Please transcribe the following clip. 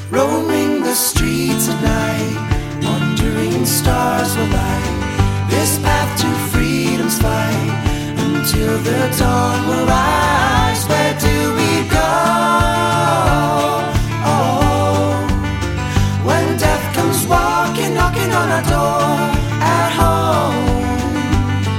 roaming the streets at night, wandering stars will light this path to freedom's fight until the dawn will rise.